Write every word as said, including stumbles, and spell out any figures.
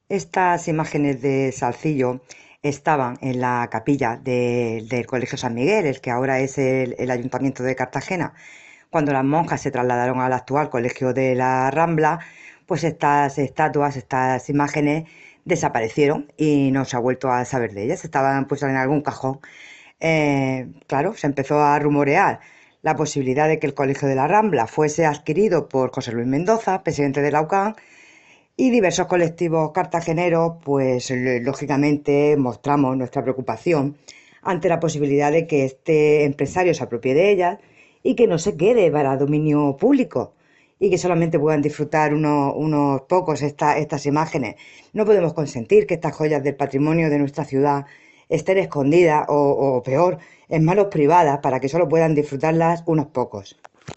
Estas imágenes de Salcillo estaban en la capilla de- del Colegio San Miguel, el que ahora es el, el Ayuntamiento de Cartagena. Cuando las monjas se trasladaron al actual Colegio de la Rambla, pues estas estatuas, estas imágenes desaparecieron y no se ha vuelto a saber de ellas. Estaban pues en algún cajón. Eh, claro, se empezó a rumorear la posibilidad de que el Colegio de la Rambla fuese adquirido por José Luis Mendoza, presidente de la U C A M, y diversos colectivos cartageneros, pues lógicamente mostramos nuestra preocupación ante la posibilidad de que este empresario se apropie de ellas y que no se quede para dominio público y que solamente puedan disfrutar unos, unos pocos esta, estas imágenes. No podemos consentir que estas joyas del patrimonio de nuestra ciudad estén escondidas o, o peor, en manos privadas para que solo puedan disfrutarlas unos pocos.